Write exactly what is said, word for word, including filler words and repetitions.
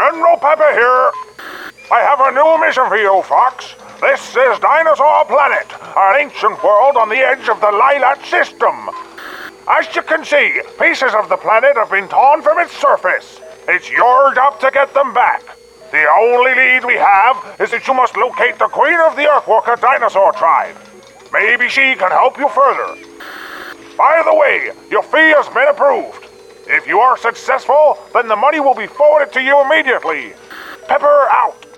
General Pepper here. I have a new mission for you, Fox. This is Dinosaur Planet, an ancient world on the edge of the Lylat system. As you can see, pieces of the planet have been torn from its surface. It's your job to get them back. The only lead we have is that you must locate the Queen of the Earthwalker dinosaur tribe. Maybe she can help you further. By the way, your fee has been approved. If you are successful, then the money will be forwarded to you immediately. Pepper out.